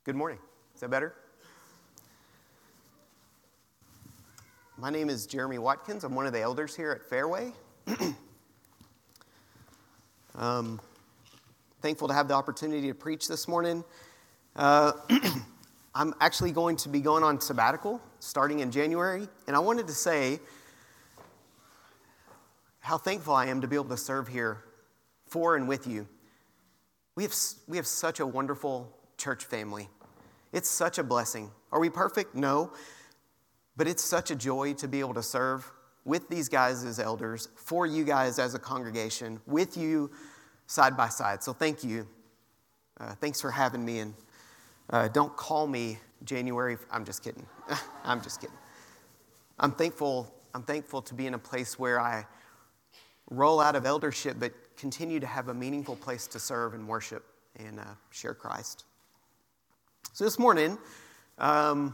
Good morning. Is that better? My name is Jeremy Watkins. I'm one of the elders here at Fairway. Thankful to have the opportunity to preach this morning. I'm actually going to be going on sabbatical starting in January, and I wanted to say how thankful I am to be able to serve here for and with you. We have such a wonderful church family. It's such a blessing. Are we perfect? No. But it's such a joy to be able to serve with these guys as elders, for you guys as a congregation, with you side by side. So thank you. Thanks for having me. And don't call me January. I'm just kidding. I'm just kidding. I'm thankful to be in a place where I roll out of eldership, but continue to have a meaningful place to serve and worship and share Christ. So this morning, there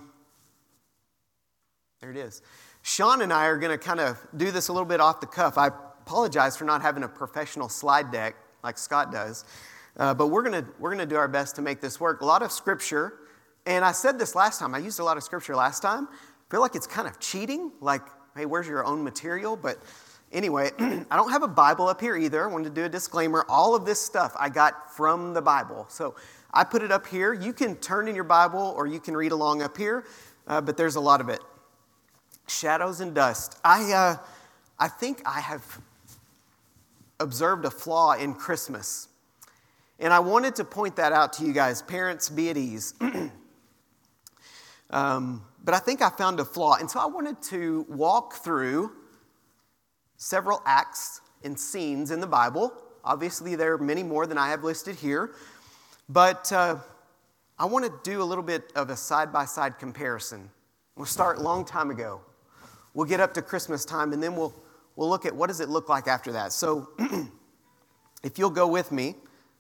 it is. Sean and I are going to kind of do this a little bit off the cuff. I apologize for not having a professional slide deck like Scott does, but we're going to do our best to make this work. A lot of scripture, and I said this last time. I used a lot of scripture last time. I feel like it's kind of cheating, like, hey, where's your own material? But anyway, I don't have a Bible up here either. I wanted to do a disclaimer. All of this stuff I got from the Bible. So I put it up here. You can turn in your Bible or you can read along up here, but there's a lot of it. Shadows and dust. I think I have observed a flaw in Christmas. And I wanted to point that out to you guys. Parents, be at ease. But I think I found a flaw. And so I wanted to walk through several acts and scenes in the Bible. Obviously, there are many more than I have listed here. But I want to do a little bit of a side-by-side comparison. We'll start a long time ago. We'll get up to Christmas time, and then we'll look at what does it look like after that. So if you'll go with me,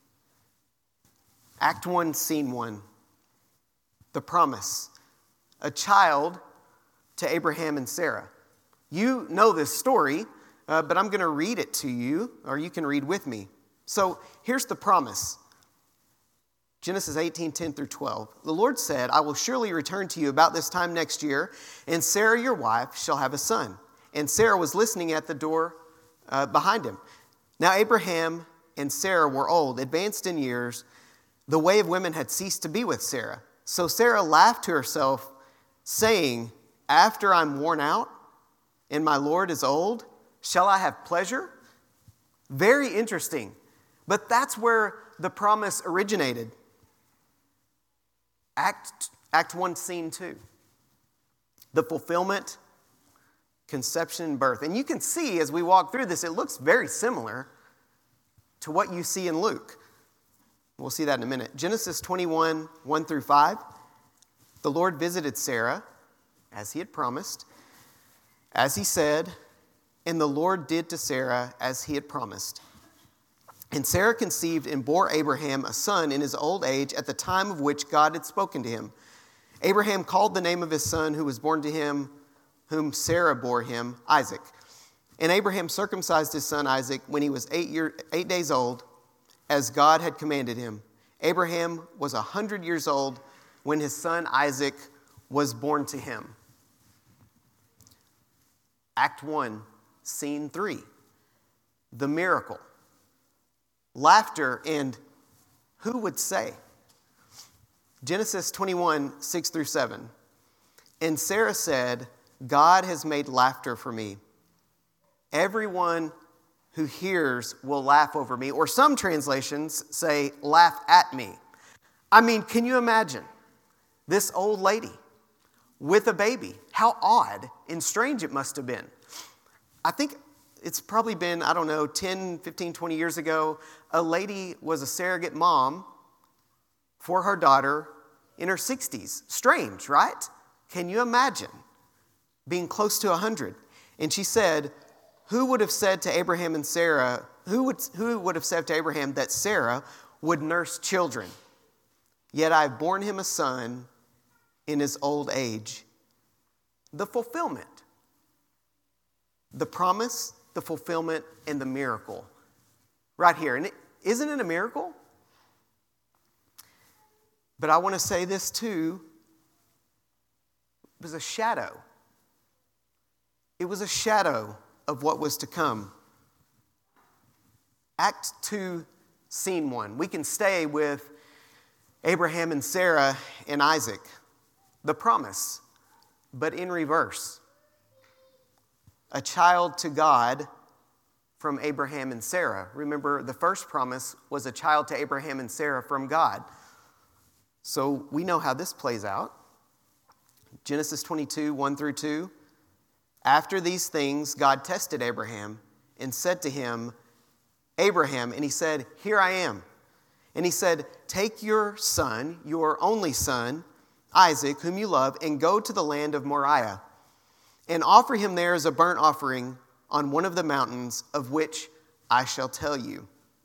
Act 1, Scene 1. The promise. A child to Abraham and Sarah. You know this story, but I'm going to read it to you, or you can read with me. So here's the promise. Genesis 18:10 through 12. The Lord said, I will surely return to you about this time next year, and Sarah, your wife, shall have a son. And Sarah was listening at the door behind him. Now Abraham and Sarah were old, advanced in years. The way of women had ceased to be with Sarah. So Sarah laughed to herself, saying, after I'm worn out and my Lord is old, shall I have pleasure? Very interesting. But that's where the promise originated. Act 1, Scene 2. The fulfillment, conception, and birth. And you can see as we walk through this, it looks very similar to what you see in Luke. We'll see that in a minute. Genesis 21, 1 through 5. The Lord visited Sarah, as he had promised, as he said, and the Lord did to Sarah as he had promised. And Sarah conceived and bore Abraham a son in his old age at the time of which God had spoken to him. Abraham called the name of his son who was born to him, whom Sarah bore him, Isaac. And Abraham circumcised his son Isaac when he was 8 days old, as God had commanded him. Abraham was 100 years old when his son Isaac was born to him. Act 1, Scene 3. The miracle. Laughter and who would say? Genesis 21, 6 through 7. And Sarah said, God has made laughter for me. Everyone who hears will laugh over me. Or some translations say, laugh at me. I mean, can you imagine this old lady with a baby? How odd and strange it must have been. I think it's probably been, 10, 15, 20 years ago, a lady was a surrogate mom for her daughter in her 60s. Strange, right? Can you imagine being close to 100? And she said, who would have said to Abraham and Sarah, who would have said to Abraham that Sarah would nurse children? Yet I have borne him a son in his old age. The fulfillment. The promise, the fulfillment, and the miracle. Right here. And isn't it a miracle? But I want to say this too. It was a shadow. It was a shadow of what was to come. Act 2, Scene 1. We can stay with Abraham and Sarah and Isaac. The promise, but in reverse. A child to God from Abraham and Sarah. Remember, the first promise was a child to Abraham and Sarah from God. So we know how this plays out. Genesis 22, 1 through 2. After these things, God tested Abraham and said to him, Abraham, and he said, here I am. And he said, take your son, your only son, Isaac, whom you love, and go to the land of Moriah, and offer him there as a burnt offering on one of the mountains of which I shall tell you.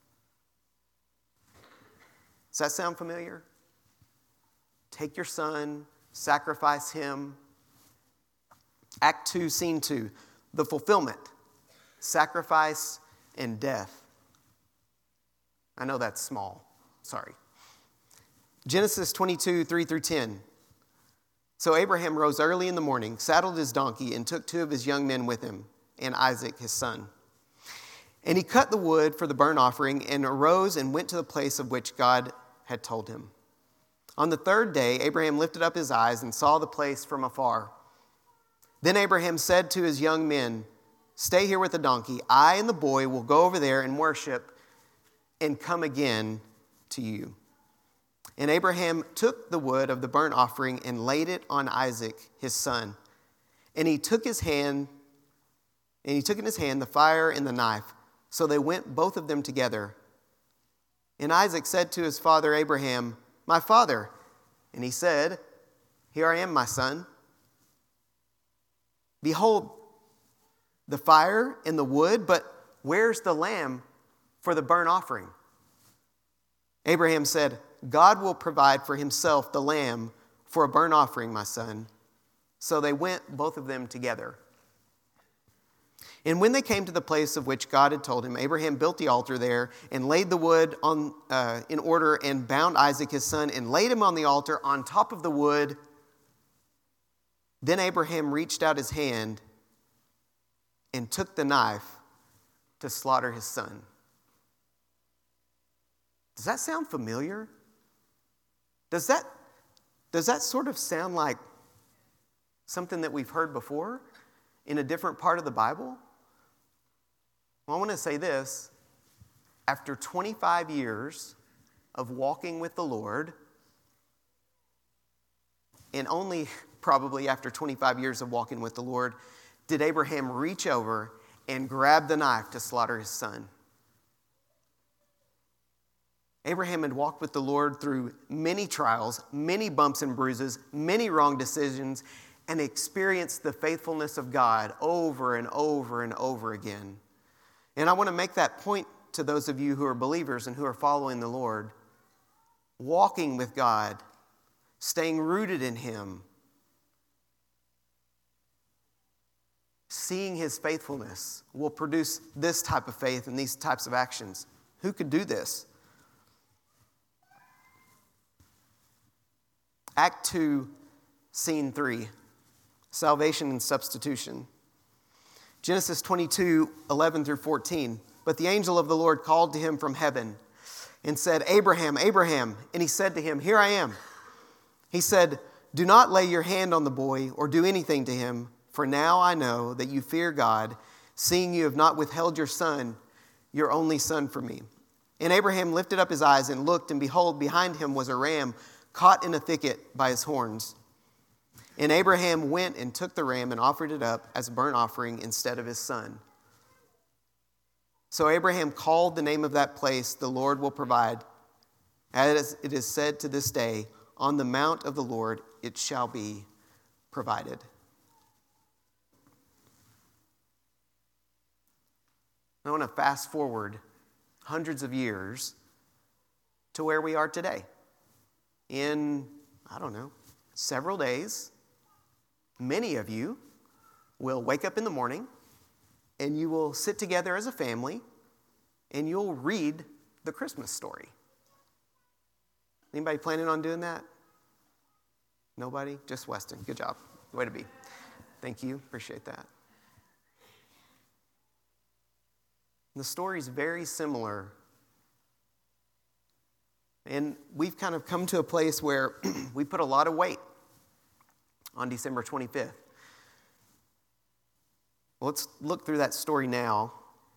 Does that sound familiar? Take your son, sacrifice him. Act 2, Scene 2, the fulfillment, sacrifice and death. I know that's small. Sorry. Genesis 22, 3 through 10. So Abraham rose early in the morning, saddled his donkey, and took 2 of his young men with him, and Isaac his son. And he cut the wood for the burnt offering, and arose and went to the place of which God had told him. On the 3rd day, Abraham lifted up his eyes and saw the place from afar. Then Abraham said to his young men, stay here with the donkey. I and the boy will go over there and worship and come again to you. And Abraham took the wood of the burnt offering and laid it on Isaac, his son. And he took in his hand the fire and the knife. So they went both of them together. And Isaac said to his father Abraham, my father. And he said, here I am, my son. Behold, the fire and the wood, but where's the lamb for the burnt offering? Abraham said, God will provide for himself the lamb for a burnt offering, my son. So they went, both of them together. And when they came to the place of which God had told him, Abraham built the altar there and laid the wood in order and bound Isaac his son and laid him on the altar on top of the wood. Then Abraham reached out his hand and took the knife to slaughter his son. Does that sound familiar? Does that sort of sound like something that we've heard before in a different part of the Bible? Well, I want to say this. After 25 years of walking with the Lord, and only probably after 25 years of walking with the Lord, did Abraham reach over and grab the knife to slaughter his son. Abraham had walked with the Lord through many trials, many bumps and bruises, many wrong decisions, and experienced the faithfulness of God over and over and over again. And I want to make that point to those of you who are believers and who are following the Lord. Walking with God, staying rooted in Him, seeing His faithfulness will produce this type of faith and these types of actions. Who could do this? Act 2, Scene 3, Salvation and Substitution. Genesis 22, 11 through 14. But the angel of the Lord called to him from heaven and said, Abraham, Abraham. And he said to him, Here I am. He said, Do not lay your hand on the boy or do anything to him, for now I know that you fear God, seeing you have not withheld your son, your only son, from me. And Abraham lifted up his eyes and looked, and behold, behind him was a ram caught in a thicket by his horns. And Abraham went and took the ram and offered it up as a burnt offering instead of his son. So Abraham called the name of that place, The Lord Will Provide. As it is said to this day, On the mount of the Lord it shall be provided. I want to fast forward hundreds of years to where we are today. In, several days, many of you will wake up in the morning and you will sit together as a family and you'll read the Christmas story. Anybody planning on doing that? Nobody? Just Weston. Good job. Way to be. Thank you. Appreciate that. The story's very similar. And we've kind of come to a place where we put a lot of weight on December 25th. Well, let's look through that story now.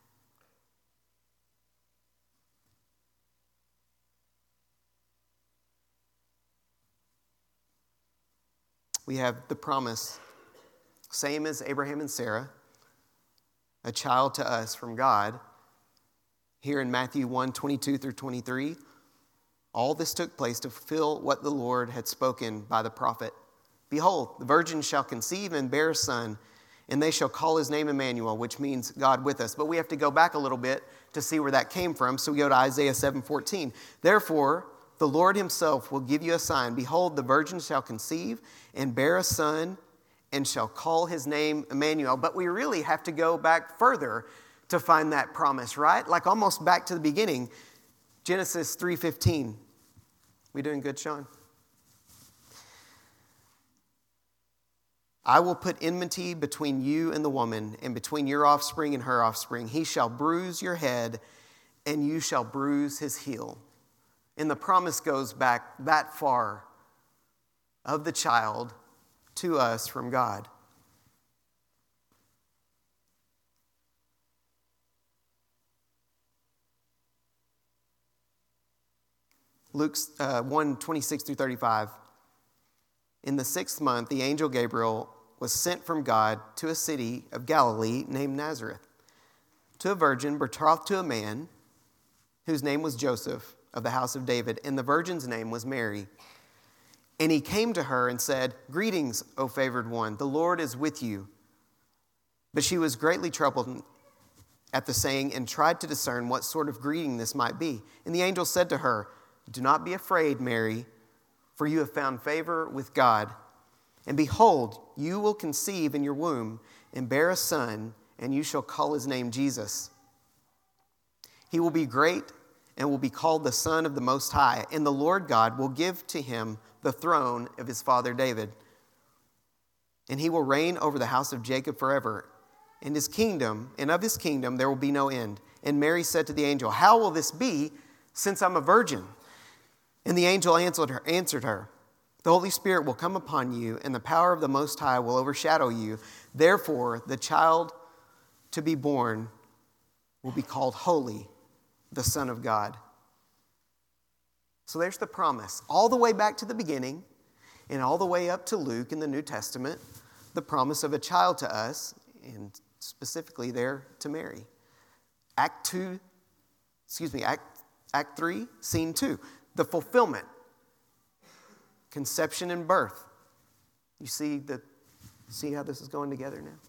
We have the promise, same as Abraham and Sarah, a child to us from God. Here in Matthew 1:22 through 23, all this took place to fulfill what the Lord had spoken by the prophet. Behold, the virgin shall conceive and bear a son, and they shall call his name Emmanuel, which means God with us. But we have to go back a little bit to see where that came from. So we go to Isaiah 7:14. Therefore, the Lord himself will give you a sign. Behold, the virgin shall conceive and bear a son, and shall call his name Emmanuel. But we really have to go back further to find that promise, right? Like almost back to the beginning. Genesis 3:15. We doing good, Sean? I will put enmity between you and the woman, and between your offspring and her offspring. He shall bruise your head, and you shall bruise his heel. And the promise goes back that far of the child to us from God. Luke 1:26 through 35. In the 6th month, the angel Gabriel was sent from God to a city of Galilee named Nazareth, to a virgin betrothed to a man whose name was Joseph of the house of David, and the virgin's name was Mary. And he came to her and said, Greetings, O favored one, the Lord is with you. But she was greatly troubled at the saying and tried to discern what sort of greeting this might be. And the angel said to her, Do not be afraid, Mary, for you have found favor with God. And behold, you will conceive in your womb and bear a son, and you shall call his name Jesus. He will be great and will be called the Son of the Most High, and the Lord God will give to him the throne of his father David. And he will reign over the house of Jacob forever, and of his kingdom there will be no end. And Mary said to the angel, How will this be, since I'm a virgin? And the angel answered her, The Holy Spirit will come upon you, and the power of the Most High will overshadow you. Therefore, the child to be born will be called Holy, the Son of God. So there's the promise. All the way back to the beginning, and all the way up to Luke in the New Testament, the promise of a child to us, and specifically there to Mary. Act 3, scene 2. The fulfillment, conception and birth. You see how this is going together now?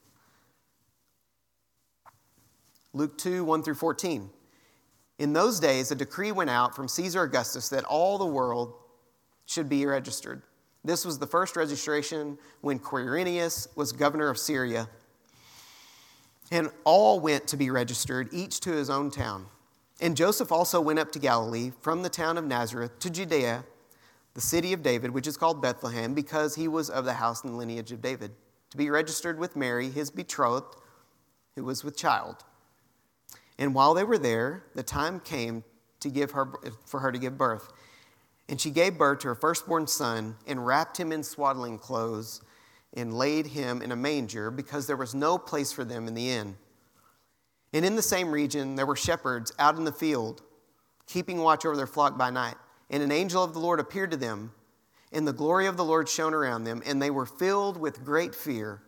Luke 2, 1 through 14. In those days, a decree went out from Caesar Augustus that all the world should be registered. This was the first registration when Quirinius was governor of Syria. And all went to be registered, each to his own town. And Joseph also went up to Galilee from the town of Nazareth to Judea, the city of David, which is called Bethlehem, because he was of the house and lineage of David, to be registered with Mary, his betrothed, who was with child. And while they were there, the time came for her to give birth. And she gave birth to her firstborn son and wrapped him in swaddling clothes and laid him in a manger because there was no place for them in the inn. And in the same region, there were shepherds out in the field, keeping watch over their flock by night. And an angel of the Lord appeared to them, and the glory of the Lord shone around them, and they were filled with great fear.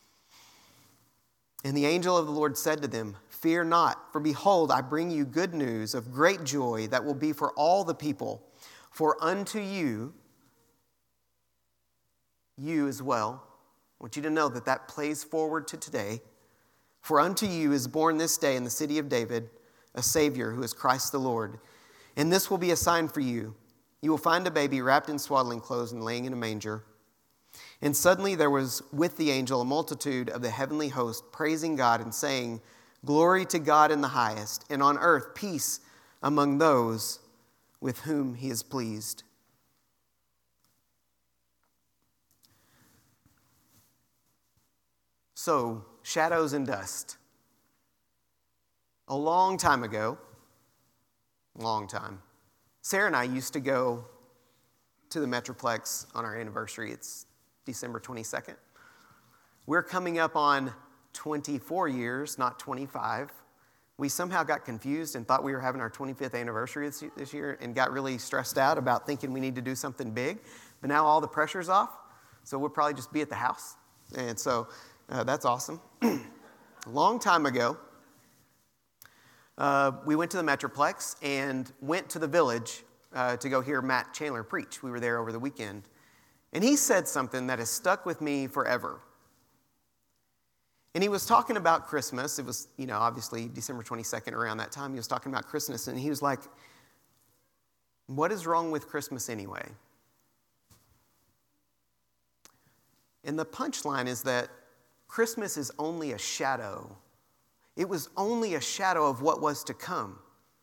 And the angel of the Lord said to them, Fear not, for behold, I bring you good news of great joy that will be for all the people. For unto you as well, I want you to know that plays forward to today. For unto you is born this day in the city of David a Savior who is Christ the Lord. And this will be a sign for you. You will find a baby wrapped in swaddling clothes and laying in a manger. And suddenly there was with the angel a multitude of the heavenly host praising God and saying, Glory to God in the highest, and on earth peace among those with whom he is pleased. So, shadows and dust. A long time ago, Sarah and I used to go to the Metroplex on our anniversary. It's December 22nd. We're coming up on 24 years, not 25. We somehow got confused and thought we were having our 25th anniversary this year and got really stressed out about thinking we need to do something big. But now all the pressure's off, so we'll probably just be at the house. And so that's awesome. A long time ago, we went to the Metroplex and went to the Village to go hear Matt Chandler preach. We were there over the weekend. And he said something that has stuck with me forever. And he was talking about Christmas. It was, obviously December 22nd, around that time. He was talking about Christmas, and he was like, what is wrong with Christmas anyway? And the punchline is that Christmas is only a shadow. It was only a shadow of what was to come.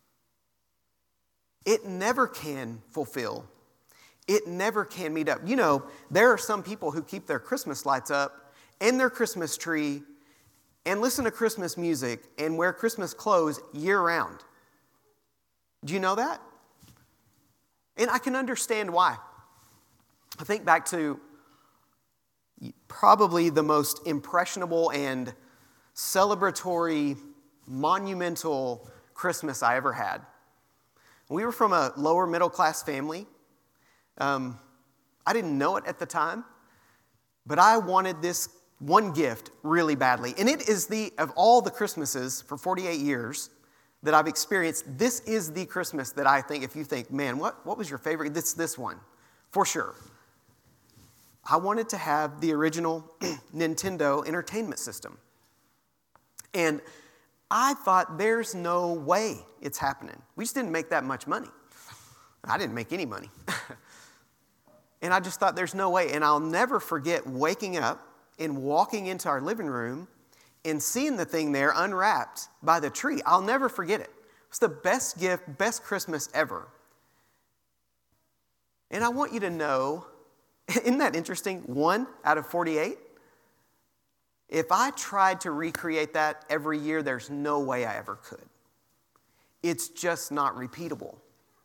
It never can fulfill. It never can meet up. There are some people who keep their Christmas lights up and their Christmas tree and listen to Christmas music and wear Christmas clothes year-round. Do you know that? And I can understand why. I think back to probably the most impressionable and celebratory, monumental Christmas I ever had. We were from a lower middle class family. I didn't know it at the time, but I wanted this one gift really badly. And it is of all the Christmases for 48 years that I've experienced, this is the Christmas that I think, if you think, man, what was your favorite? It's this one, for sure. I wanted to have the original Nintendo Entertainment System. And I thought, there's no way it's happening. We just didn't make that much money. I didn't make any money. And I just thought, there's no way. And I'll never forget waking up and walking into our living room and seeing the thing there unwrapped by the tree. I'll never forget it. It's the best gift, best Christmas ever. And I want you to know, isn't that interesting? 1 out of 48? If I tried to recreate that every year, there's no way I ever could. It's just not repeatable.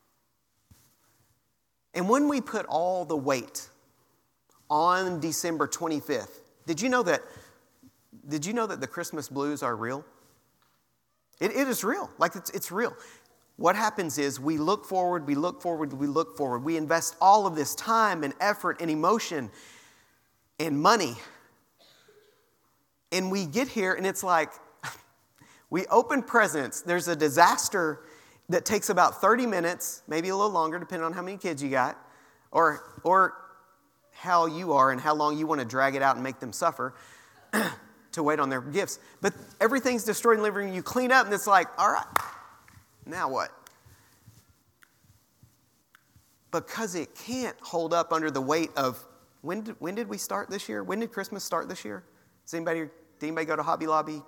And when we put all the weight on December 25th, did you know that the Christmas blues are real? It is real. Like it's real. What happens is we look forward. We invest all of this time and effort and emotion and money. And we get here and it's like, we open presents. There's a disaster that takes about 30 minutes, maybe a little longer, depending on how many kids you got, or how you are and how long you want to drag it out and make them suffer to wait on their gifts. But everything's destroyed in the living room. You clean up and it's like, all right, now what? Because it can't hold up under the weight of, when did we start this year? When did Christmas start this year? Did anybody go to Hobby Lobby?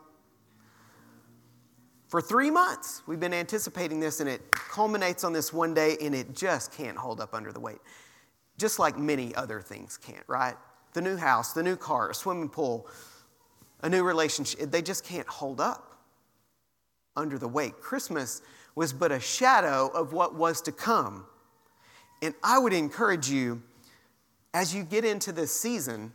For 3 months, we've been anticipating this, and it culminates on this one day, and it just can't hold up under the weight. Just like many other things can't, right? The new house, the new car, a swimming pool, a new relationship, they just can't hold up under the weight. Christmas was but a shadow of what was to come. And I would encourage you, as you get into this season,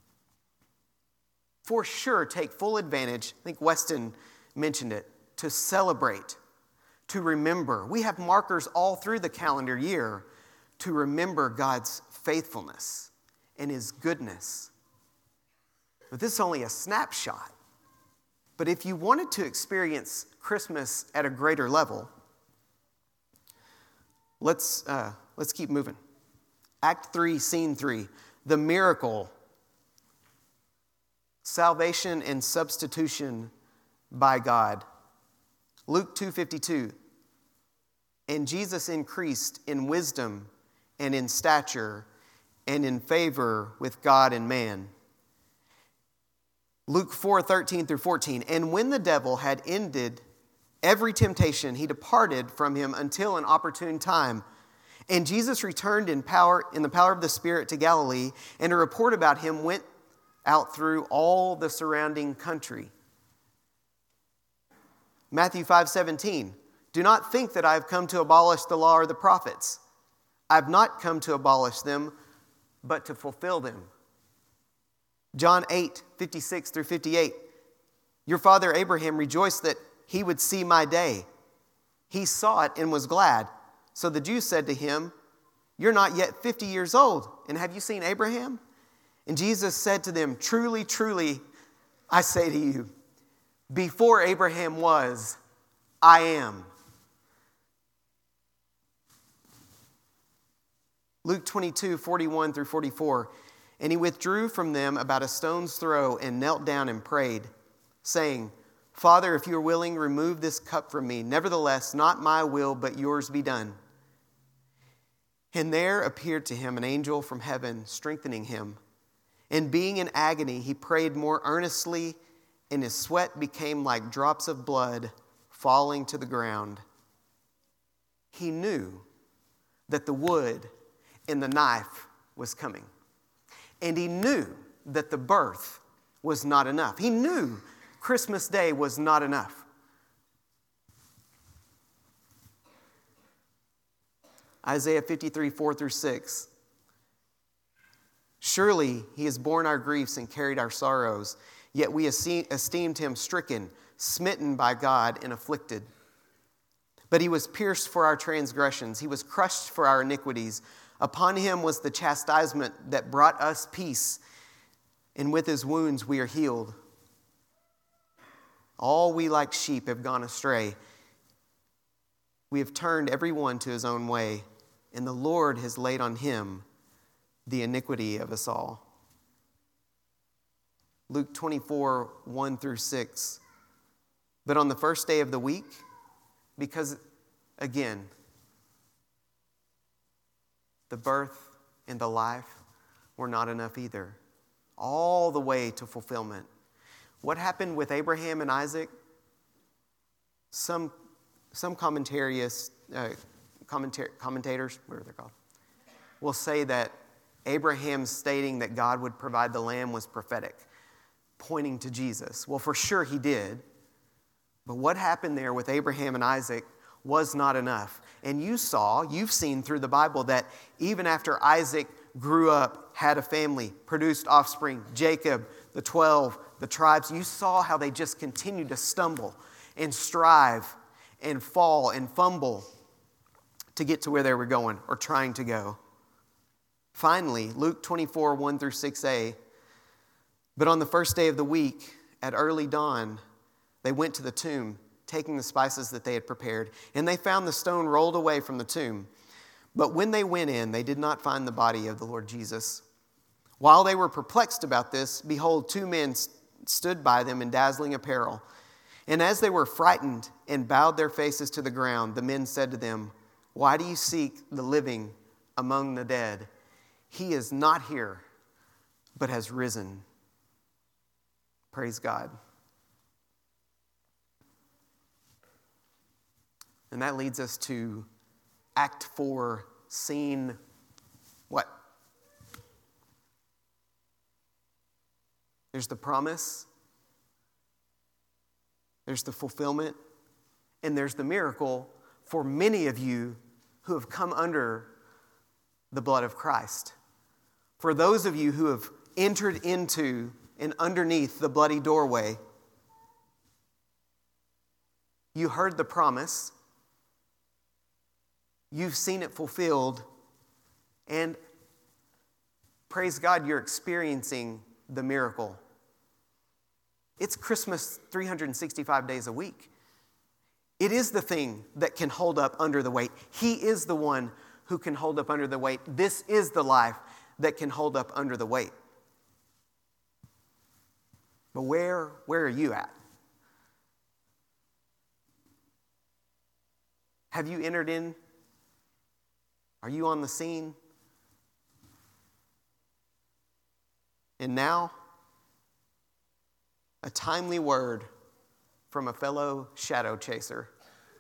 for sure take full advantage. I think Weston mentioned it. To celebrate, to remember. We have markers all through the calendar year to remember God's faithfulness and His goodness. But this is only a snapshot. But if you wanted to experience Christmas at a greater level, let's keep moving. Act 3, Scene 3, the miracle, salvation and substitution by God. Luke 2:52, and Jesus increased in wisdom and in stature and in favor with God and man. Luke 4:13 through 14, and when the devil had ended every temptation, he departed from him until an opportune time. And Jesus returned in the power of the Spirit to Galilee, and a report about him went out through all the surrounding country. Matthew 5:17, do not think that I have come to abolish the law or the prophets. I have not come to abolish them, but to fulfill them. John 8:56 through 58, your father Abraham rejoiced that he would see my day. He saw it and was glad. So the Jews said to him, you're not yet 50 years old, and have you seen Abraham? And Jesus said to them, truly, truly, I say to you, before Abraham was, I am. Luke 22:41 through 44, and he withdrew from them about a stone's throw and knelt down and prayed, saying, Father, if you are willing, remove this cup from me. Nevertheless, not my will, but yours be done. And there appeared to him an angel from heaven, strengthening him. And being in agony, he prayed more earnestly, and his sweat became like drops of blood falling to the ground. He knew that the wood and the knife was coming. And he knew that the birth was not enough. He knew Christmas Day was not enough. Isaiah 53:4 through 6. Surely he has borne our griefs and carried our sorrows, yet we esteemed him stricken, smitten by God, and afflicted. But he was pierced for our transgressions, he was crushed for our iniquities. Upon him was the chastisement that brought us peace, and with his wounds we are healed. All we like sheep have gone astray. We have turned every one to his own way, and the Lord has laid on him the iniquity of us all. Luke 24:1 through 6. But on the first day of the week, because, again, the birth and the life were not enough either. All the way to fulfillment. What happened with Abraham and Isaac? Some commentators, what are they called, will say that Abraham stating that God would provide the lamb was prophetic, pointing to Jesus. Well, for sure he did. But what happened there with Abraham and Isaac was not enough. And you've seen through the Bible that even after Isaac grew up, had a family, produced offspring, Jacob, the 12, the tribes, you saw how they just continued to stumble and strive and fall and fumble to get to where they were going or trying to go. Finally, Luke 24:1 through 6a, but on the first day of the week, at early dawn, they went to the tomb, taking the spices that they had prepared, and they found the stone rolled away from the tomb. But when they went in, they did not find the body of the Lord Jesus. While they were perplexed about this, behold, two men stood by them in dazzling apparel. And as they were frightened and bowed their faces to the ground, the men said to them, why do you seek the living among the dead? He is not here, but has risen. Praise God. And that leads us to Act 4, scene what? There's the promise, there's the fulfillment, and there's the miracle for many of you who have come under the blood of Christ. For those of you who have entered into and underneath the bloody doorway, you heard the promise, you've seen it fulfilled, and praise God, you're experiencing the miracle. It's Christmas 365 days a week. It is the thing that can hold up under the weight. He is the one who can hold up under the weight. This is the life that can hold up under the weight. But where are you at? Have you entered in? Are you on the scene? And now, a timely word from a fellow shadow chaser.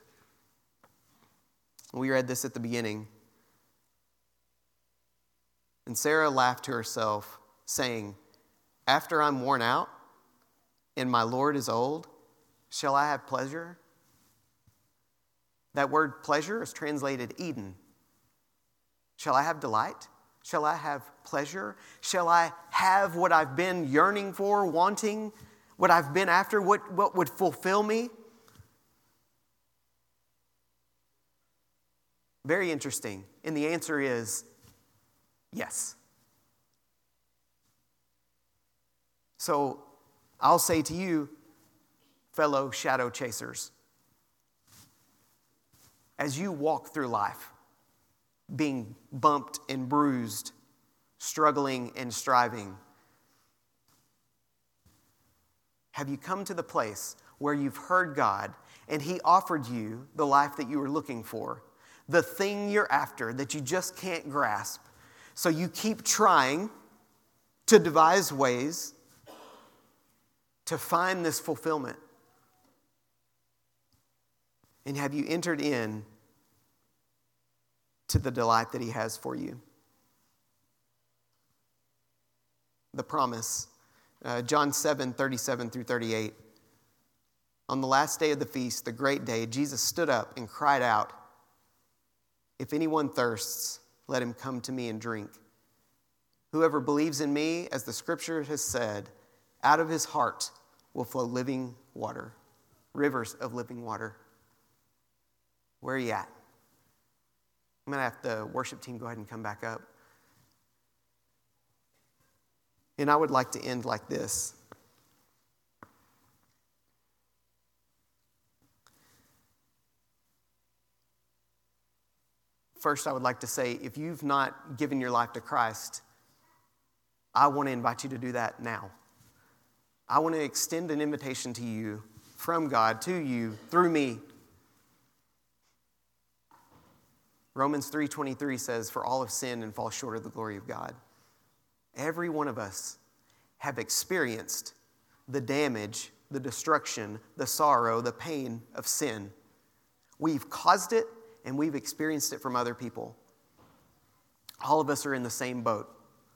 We read this at the beginning. And Sarah laughed to herself, saying, after I'm worn out and my Lord is old, shall I have pleasure? That word pleasure is translated Eden. Shall I have delight? Shall I have pleasure? Shall I have what I've been yearning for, wanting, what I've been after, what would fulfill me? Very interesting. And the answer is yes. So I'll say to you, fellow shadow chasers, as you walk through life, being bumped and bruised, struggling and striving, have you come to the place where you've heard God and He offered you the life that you were looking for, the thing you're after that you just can't grasp? So you keep trying to devise ways to find this fulfillment. And have you entered in to the delight that He has for you? The promise, John 7:37 through 38. On the last day of the feast, the great day, Jesus stood up and cried out, "If anyone thirsts, let him come to me and drink. Whoever believes in me, as the scripture has said, out of his heart will flow living water, rivers of living water." Where are you at? I'm going to have the worship team go ahead and come back up. And I would like to end like this. First, I would like to say, if you've not given your life to Christ, I want to invite you to do that now. I want to extend an invitation to you, from God to you, through me. Romans 3:23 says, "For all have sinned and fall short of the glory of God." Every one of us have experienced the damage, the destruction, the sorrow, the pain of sin. We've caused it and we've experienced it from other people. All of us are in the same boat.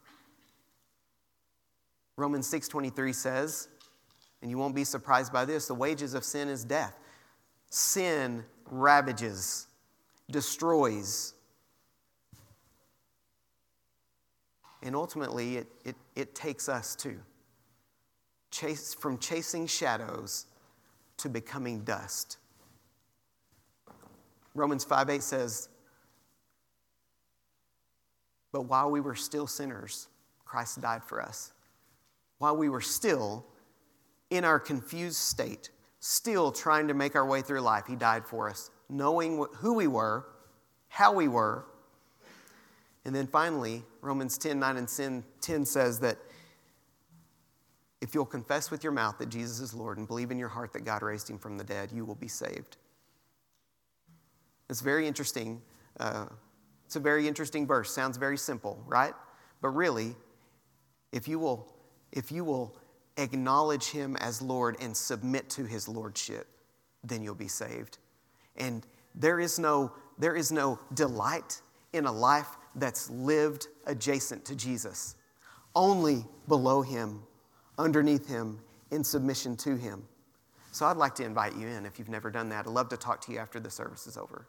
Romans 6:23 says, and you won't be surprised by this, the wages of sin is death. Sin ravages, destroys. And ultimately, it takes us too. From chasing shadows to becoming dust. Romans 5:8 says, "But while we were still sinners, Christ died for us." While we were still in our confused state, still trying to make our way through life, He died for us, knowing who we were, how we were. And then finally, Romans 10:9 and 10 says that if you'll confess with your mouth that Jesus is Lord and believe in your heart that God raised Him from the dead, you will be saved. It's very interesting. It's a very interesting verse. Sounds very simple, right? But really, if you will acknowledge Him as Lord and submit to His lordship, then you'll be saved. And there is no delight in a life that's lived adjacent to Jesus. Only below Him, underneath Him, in submission to Him. So I'd like to invite you in if you've never done that. I'd love to talk to you after the service is over.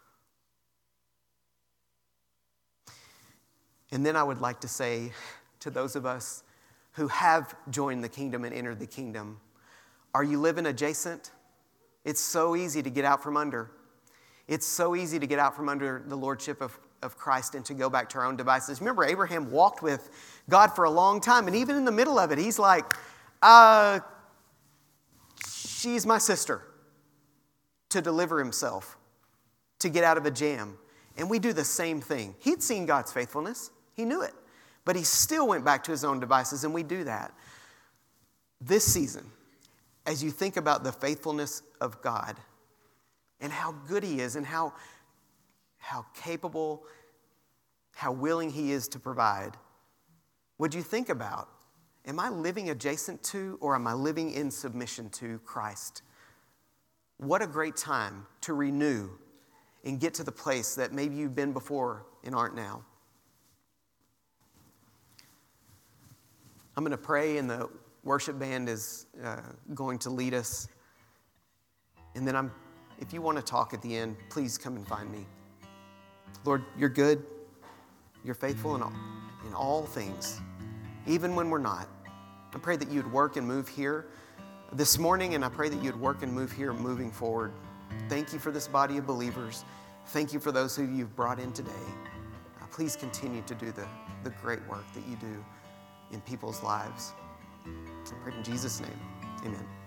And then I would like to say to those of us who have joined the kingdom and entered the kingdom, are you living adjacent? It's so easy to get out from under. It's so easy to get out from under the lordship of Christ and to go back to our own devices. Remember, Abraham walked with God for a long time, and even in the middle of it, he's like, she's my sister, to deliver himself, to get out of a jam. And we do the same thing. He'd seen God's faithfulness. He knew it. But he still went back to his own devices, and we do that. This season, as you think about the faithfulness of God and how good He is and how capable, how willing He is to provide, would you think about, am I living adjacent to or am I living in submission to Christ? What a great time to renew and get to the place that maybe you've been before and aren't now. I'm going to pray, and the worship band is going to lead us. And then if you want to talk at the end, please come and find me. Lord, you're good. You're faithful in all things, even when we're not. I pray that you'd work and move here this morning, and I pray that you'd work and move here moving forward. Thank you for this body of believers. Thank you for those who you've brought in today. Please continue to do the great work that you do in people's lives. I pray in Jesus' name, amen.